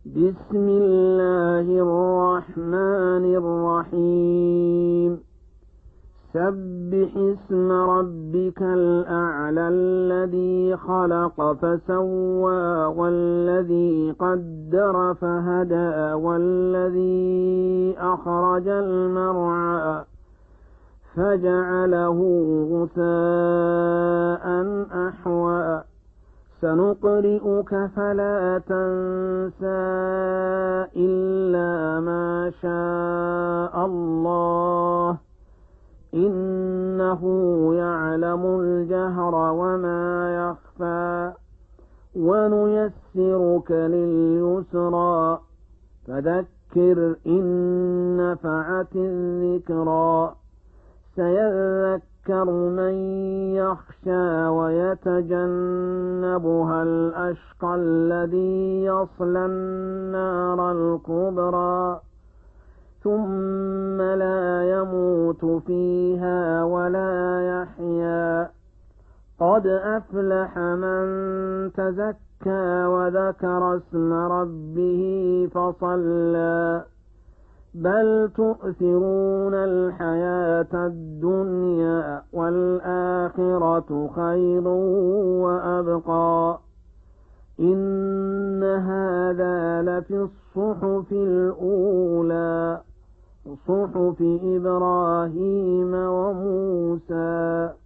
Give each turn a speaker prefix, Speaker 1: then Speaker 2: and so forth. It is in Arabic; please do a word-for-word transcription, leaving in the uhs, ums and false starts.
Speaker 1: بسم الله الرحمن الرحيم سبح اسم ربك الأعلى الذي خلق فسوى والذي قدر فهدى والذي أخرج المرعى فجعله غثاء أحوى سنقرئك فلا تنسى إلا ما شاء الله إنه يعلم الجهر وما يخفى ونيسرك لليسرى فذكر إن نفعت الذكرى سيذكر من يخشى ويتجنبها الأشقى الذي يصلى النار الكبرى ثم لا يموت فيها ولا يحيا قد أفلح من تزكى وذكر اسم ربه فصلى بل تؤثرون الحياة الدنيا والآخرة خير وأبقى إن هذا لفي الصحف الأولى صحف إبراهيم وموسى